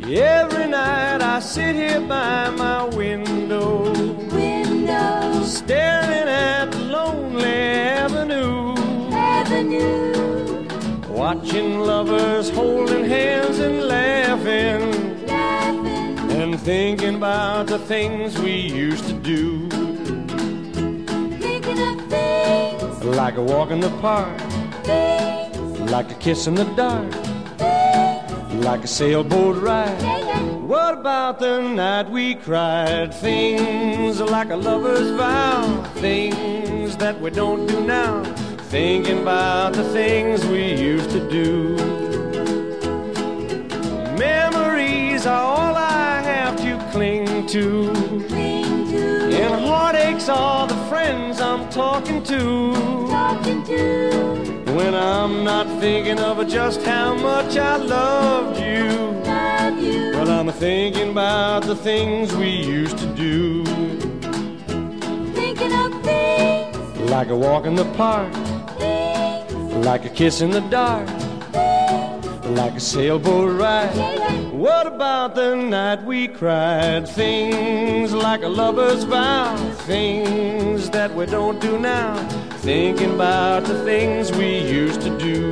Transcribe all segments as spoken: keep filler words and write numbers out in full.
Every night I sit here by my window, window, staring at lonely avenue, avenue, watching lovers holding hands and laughing, laughing, and thinking about the things we used to do. thinking of things, Like a walk in the park, things, like a kiss in the dark, things, like a sailboat ride. yeah, yeah. What about the night we cried? Things like a lover's vow, things that we don't do now, thinking about the things we used to do. Memories are all I have to cling to, Cling to, and heartaches are the friends I'm talking to, talking to, when I'm not thinking of just how much I loved you. love you, But I'm thinking about the things we used to do, thinking of things, like a walk in the park, things, like a kiss in the dark, things, like a sailboat ride. yeah, yeah. What about the night we cried? Things like a lover's vow, things that we don't do now, thinking about the things we used to do.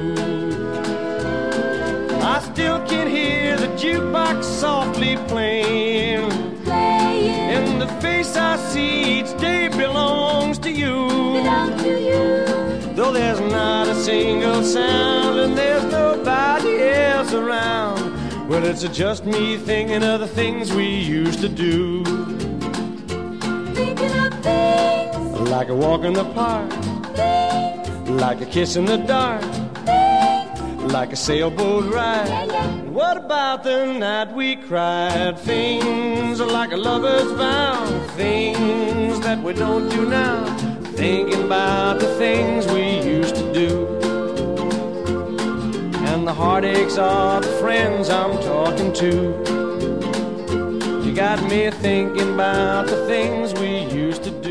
I still can hear the jukebox softly playing, Playing, and the face I see each day belongs to you. belong to you, Though there's not a single sound and there's nobody else around, well, it's just me thinking of the things we used to do. thinking of things, Like a walk in the park, things, like a kiss in the dark, things, like a sailboat yeah, ride. yeah. What about the night we cried? Things like a lover's vow, things that we don't do now, thinking about the things we used to do. And the heartaches are the friends I'm talking to. You got me thinking about the things we used to do.